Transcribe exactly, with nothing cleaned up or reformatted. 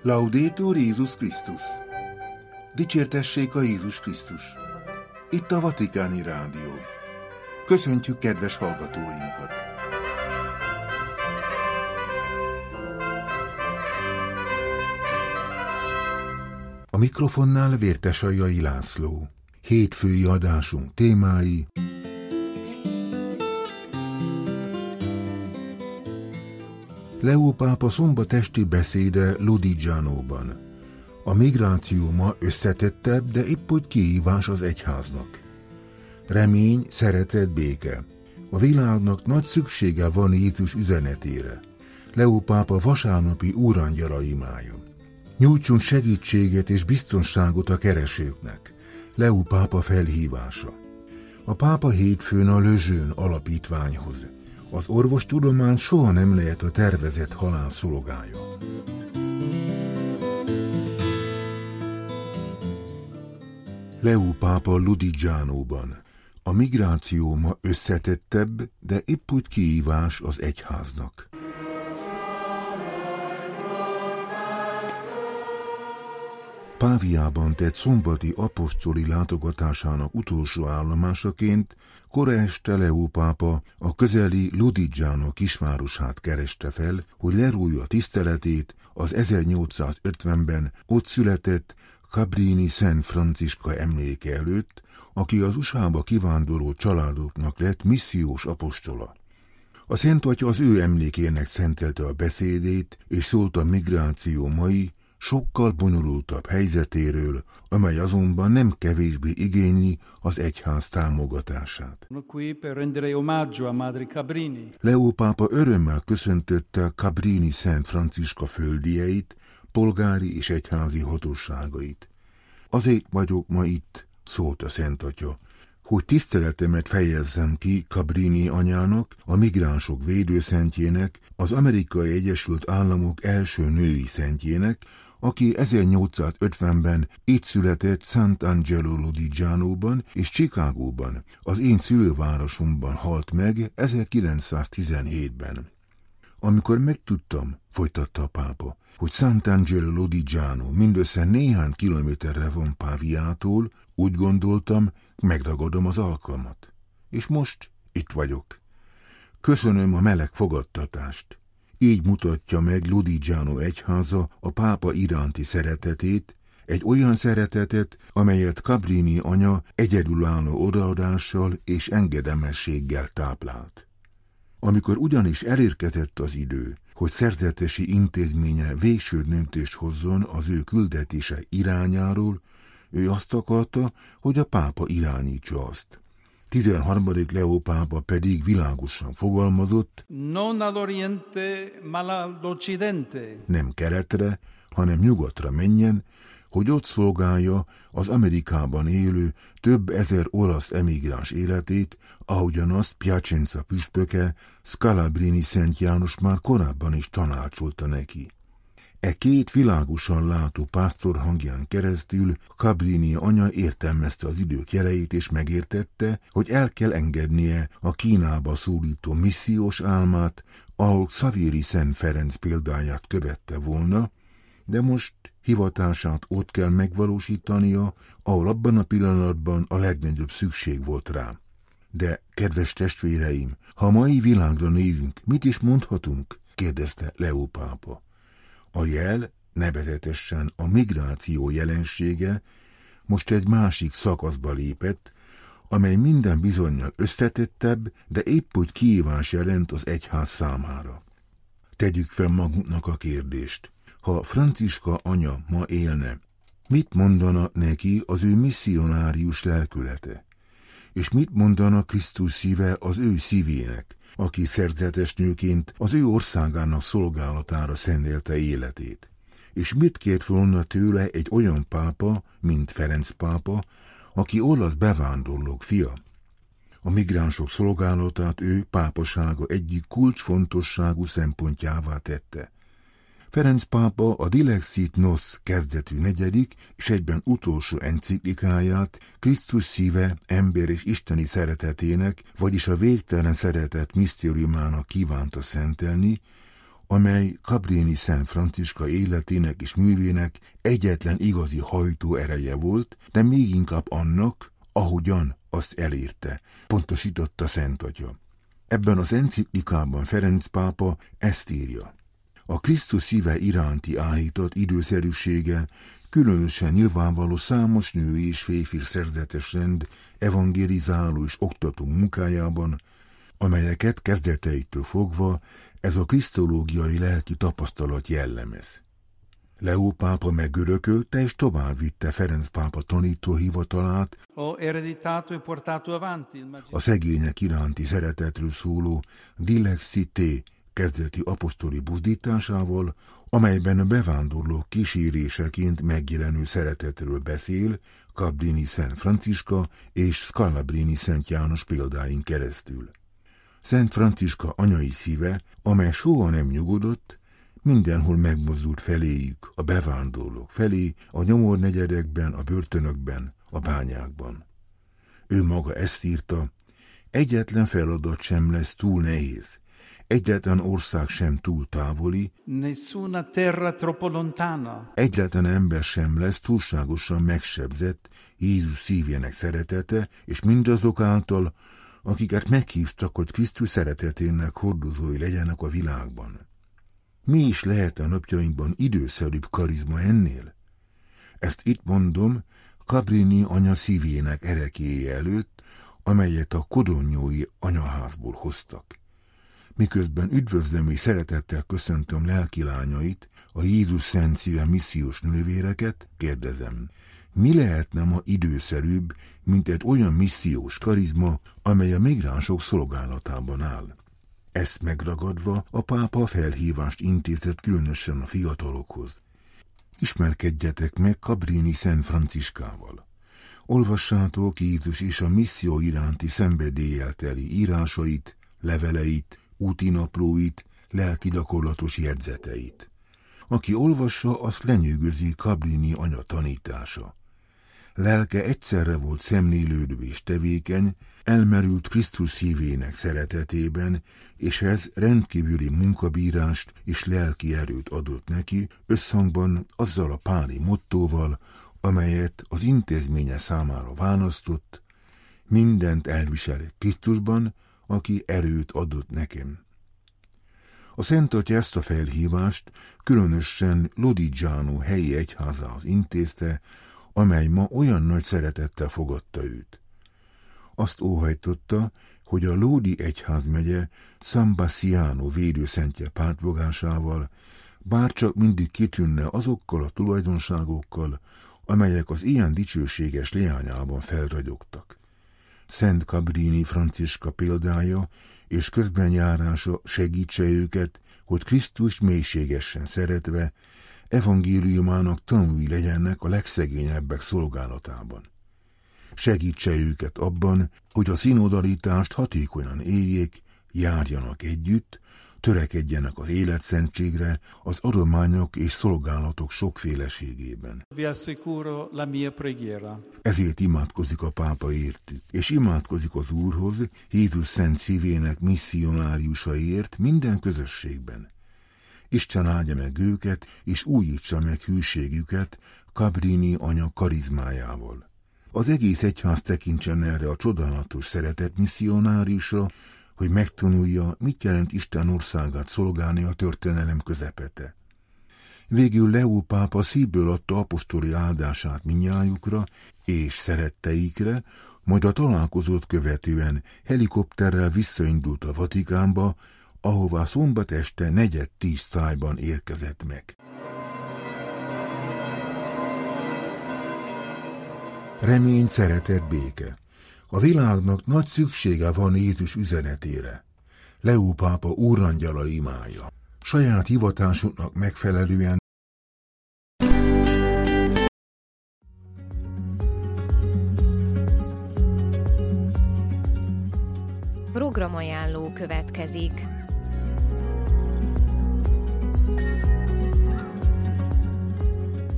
Laudetur Jézus Krisztus! Dicsértessék a Jézus Krisztus! Itt a Vatikáni Rádió. Köszöntjük kedves hallgatóinkat! A mikrofonnál Vértesajai László. Hétfői adásunk témái: Leó pápa szombatesti beszéde Lodigianóban. A migráció ma összetettebb, de épp hogy kihívás az egyháznak. Remény, szeretet, béke. A világnak nagy szüksége van Jézus üzenetére. Leó pápa vasárnapi úrangyala imája. Nyújtsunk segítséget és biztonságot a keresőknek. Leó pápa felhívása. A pápa hétfőn a Lejeune alapítványhoz. Az orvostudomány soha nem lehet a tervezett halál szolgája. Leó pápa Lodigianóban. A migráció ma összetettebb, de épp úgy kihívás az egyháznak. Páviában tett szombati apostoli látogatásának utolsó állomásaként kora este Leó pápa a közeli Lodigiano kisvárosát kereste fel, hogy lerújja tiszteletét az ezernyolcszázötvenben ott született Cabrini Szent Franciska emléke előtt, aki az u es á-ba kivándorló családoknak lett missziós apostola. A Szent Atya az ő emlékének szentelte a beszédét, és szólt a migráció mai, sokkal bonyolultabb helyzetéről, amely azonban nem kevésbé igényli az egyház támogatását. Leó pápa örömmel köszöntötte Cabrini Szent Franciska földieit, polgári és egyházi hatóságait. Azért vagyok ma itt, szólt a Szent Atya, hogy tiszteletemet fejezzem ki Cabrini anyának, a migránsok védőszentjének, az Amerikai Egyesült Államok első női szentjének, aki ezernyolcszázötvenben itt született Sant'Angelo Lodigianóban és Chicagóban, az én szülővárosomban halt meg ezerkilencszáztizenhétben. Amikor megtudtam, folytatta a pápa, hogy Sant'Angelo Lodigiano mindössze néhány kilométerre van Páviától, úgy gondoltam, megragadom az alkalmat. És most itt vagyok. Köszönöm a meleg fogadtatást. Így mutatja meg Lodigiano egyháza a pápa iránti szeretetét, egy olyan szeretetet, amelyet Cabrini anya egyedülálló odaadással és engedelmességgel táplált. Amikor ugyanis elérkezett az idő, hogy szerzetesi intézménye végső döntést hozzon az ő küldetése irányáról, ő azt akarta, hogy a pápa irányítsa azt. tizenharmadik Leó pápa pedig világosan fogalmazott: Non al oriente, ma all'occidente. Nem keletre, hanem nyugatra menjen, hogy ott szolgálja az Amerikában élő több ezer olasz emigráns életét, ahogyan azt Piacenza püspöke, Scalabrini Szent János már korábban is tanácsolta neki. E két világosan látó pásztor hangján keresztül Cabrini anya értelmezte az idők jeleit és megértette, hogy el kell engednie a Kínába szólító missziós álmát, ahol Xavieri Szent Ferenc példáját követte volna, de most hivatását ott kell megvalósítania, ahol abban a pillanatban a legnagyobb szükség volt rá. De, kedves testvéreim, ha a mai világra nézünk, mit is mondhatunk? Kérdezte Leó pápa. A jel, nevezetesen a migráció jelensége most egy másik szakaszba lépett, amely minden bizonnyal összetettebb, de épp úgy kihívás jelent az egyház számára. Tegyük fel magunknak a kérdést. Ha Franciska anya ma élne, mit mondana neki az ő misszionárius lelkülete? És mit mondana Krisztus szíve az ő szívének, aki szerzetes nőként az ő országának szolgálatára szentelte életét? És mit kért volna tőle egy olyan pápa, mint Ferenc pápa, aki olasz bevándorlók fia? A migránsok szolgálatát ő pápasága egyik kulcsfontosságú szempontjává tette. Ferenc pápa a Dilexit Nos kezdetű negyedik és egyben utolsó enciklikáját Krisztus szíve, ember és isteni szeretetének, vagyis a végtelen szeretet misztériumának kívánta szentelni, amely Cabrini Szent Franciska életének és művének egyetlen igazi hajtó ereje volt, de még inkább annak, ahogyan azt elérte, pontosította Szent Atya. Ebben az enciklikában Ferenc pápa ezt írja. A Krisztus szíve iránti áhított időszerűsége különösen nyilvánvaló számos női és férfi szerzetes rend evangelizáló és oktató munkájában, amelyeket kezdeteitől fogva ez a krisztológiai lelki tapasztalat jellemez. Leó pápa megörökölte és továbbvitte Ferenc pápa tanító hivatalát, a szegények iránti szeretetről szóló Dilexi Te kezdeti apostoli buzdításával, amelyben a bevándorlók kíséréseként megjelenő szeretetről beszél Cabrini Szent Franciska és Scalabrini Szent János példáin keresztül. Szent Franciska anyai szíve, amely soha nem nyugodott, mindenhol megmozdult feléjük, a bevándorlók felé, a nyomornegyedekben, a börtönökben, a bányákban. Ő maga ezt írta, egyetlen feladat sem lesz túl nehéz, egyetlen ország sem túl távoli, nessuna terra troppo lontana. Egyetlen ember sem lesz túlságosan megsebzett Jézus szívének szeretete, és mindazok által, akiket meghívtak, hogy Krisztus szeretetének hordozói legyenek a világban. Mi is lehet a napjainkban időszerűbb karizma ennél? Ezt itt mondom Cabrini anya szívének erekéje előtt, amelyet a kodonnyói anyaházból hoztak. Miközben üdvözlöm és szeretettel köszöntöm lelkilányait, a Jézus Szent Szíve missziós nővéreket, kérdezem, mi lehetne ma időszerűbb, mint egy olyan missziós karizma, amely a migránsok szolgálatában áll? Ezt megragadva a pápa felhívást intézett különösen a fiatalokhoz. Ismerkedjetek meg Cabrini Szent Franciskával. Olvassátok Jézus és a misszió iránti szenvedéllyel teli írásait, leveleit, útinaplóit, lelki gyakorlatos jegyzeteit. Aki olvassa, azt lenyűgözi Cabrini anya tanítása. Lelke egyszerre volt szemlélődő és tevékeny, elmerült Krisztus szívének szeretetében, és ez rendkívüli munkabírást és lelki erőt adott neki, összhangban azzal a páli mottóval, amelyet az intézménye számára választott, mindent elviselek Krisztusban, aki erőt adott nekem. A Szent Atya ezt a felhívást különösen Lodigiano helyi egyházához intézte, amely ma olyan nagy szeretettel fogadta őt. Azt óhajtotta, hogy a Lodi egyházmegye San Bassiano védőszentje pártfogásával bárcsak mindig kitűnne azokkal a tulajdonságokkal, amelyek az ilyen dicsőséges leányában felragyogtak. Szent Cabrini Franciska példája és közbenjárása segítse őket, hogy Krisztust mélységesen szeretve evangéliumának tanúi legyenek a legszegényebbek szolgálatában. Segítse őket abban, hogy a szinodalitást hatékonyan éljék, járjanak együtt, törekedjenek az életszentségre, az adományok és szolgálatok sokféleségében. Vi assicuro la mia preghiera. Ezért imádkozik a pápa értük, és imádkozik az Úrhoz, Jézus Szent Szívének misszionáriusaiért minden közösségben. Isten áldja meg őket, és újítsa meg hűségüket Cabrini anya karizmájával. Az egész egyház tekintsen erre a csodálatos szeretett misszionáriusra, hogy megtanulja, mit jelent Isten országát szolgálni a történelem közepete. Végül Leó pápa szívből adta apostoli áldását mindnyájukra és szeretteikre, majd a találkozót követően helikopterrel visszaindult a Vatikánba, ahová szombat este negyed tíz szájban érkezett meg. Remény, szeretet, béke. A világnak nagy szüksége van Jézus üzenetére. Leó pápa úrangyala imája. Saját hivatásuknak megfelelően programajánló következik.